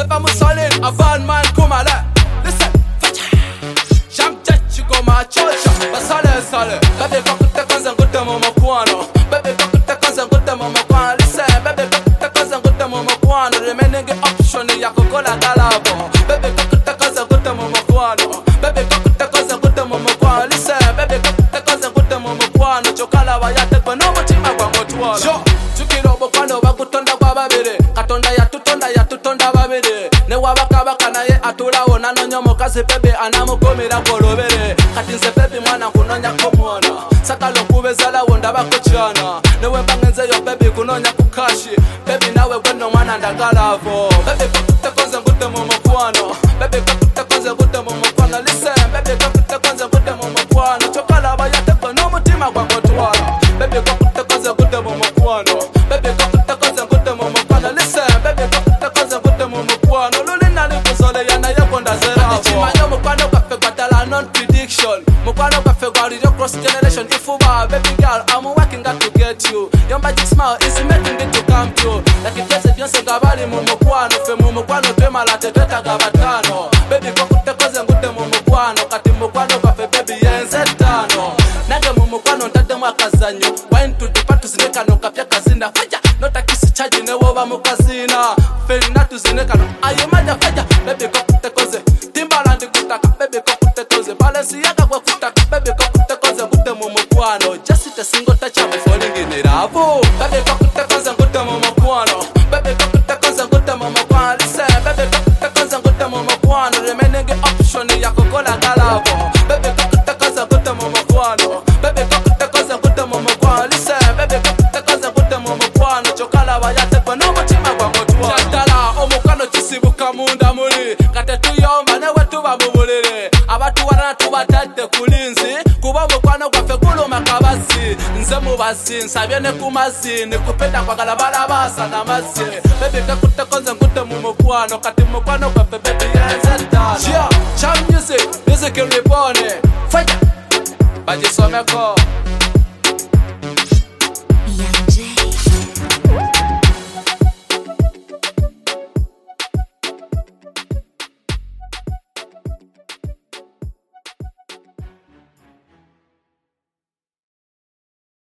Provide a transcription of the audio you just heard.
Papa Mussolini, a van man come ala. Listen, jam jet go my church. Basale sale, baby kakute kanza ngute mama kwano. Baby kakute kanza ngute mama kwano. Listen, baby kakute kanza ngute mama kwano. Remaining option ya kokola galabo. Baby kakute kanza ngute mama kwano. Baby kakute kanza ngute mama kwano. Listen, baby kakute kanza ngute mama kwano. Chokala bayate kwa no mutima kwa motwala. Jo, tukirobo kwano bagutonda kwa babere. Katonda ya tutonda babere. Ne wabakabaka naye atulawo nanonyo mukazi bebe anamukomera kolobere. Kati nze bebe mwana kunonya komwana. Sakalo kubezala wonda bakochana. Newe bangenze yo bebe kunonya kukashi. Bebe nawe gweno mwana ndagalavo. Bebe kakute konze ngute mumokwano. Bebe kakute konze ngute mumokwano. Listen, bebe kakute konze ngute mumokwano. Chokala bayate kwa no mutima kwa motwala. Bebe kakute konze ngute mumokwano. Bebe kakute konze ngute mumokwano. Listen, bebe kakute konze ngute mumokwano. Lulina likuzole yana yekonda zeravo. Chimanyo mukwano kafe batala non-prediction. Mukwano kafe gwaliro cross generation. If you are baby girl, I'm working hard to get you. Your magic smile is making it to come true. Like it gets yonse gabali mumukwano. Fe mumukwano twemalate tweta gabatano. Baby kakute konze ngute mumukwano. Kati mukwano kafe baby yenze tano. Nage mumukwano ntade mwakazanyo. Wine to the part tuzinekano kapya kazinda. Faja, nota kisi chaji newoba mukazina. Feli natu zinekano, ayo maja faja. Baby kakute konze, Timbaland kutaka. Baby kakute konze, Balenciaga kwa kutaka. Baby kakute konze ngute mumukwano. Just a single touch I'm falling in it abo. Baby kakute konze ngute mumukwano. Baby kakute konze ngute mumukwano. Listen, baby kakute konze ngute mumukwano. Remaining option ya kokola galavo. Baby kakute konze ngute mumukwano. Baby kakute konze ngute mumukwano. Listen, baby kakute konze ngute mumukwano. Chokala bayate kwa no mutima kwa motwa. Chatala omukwano kisibuka munda muli. Kate tuyomba newe tuba mumulire. Abatu warana tubatadde kulinzi. Kuba omukwano gwafe kuluma kabasi. Nze mubasi nsabye ne kumazi. Nikupenda kwa galabala basa na mazi. Baby kakute konze ngute mumukwano. Kati mukwano gwafe baby yenze tano. Chia, cham music, music reborn. Fire, bajisomeko.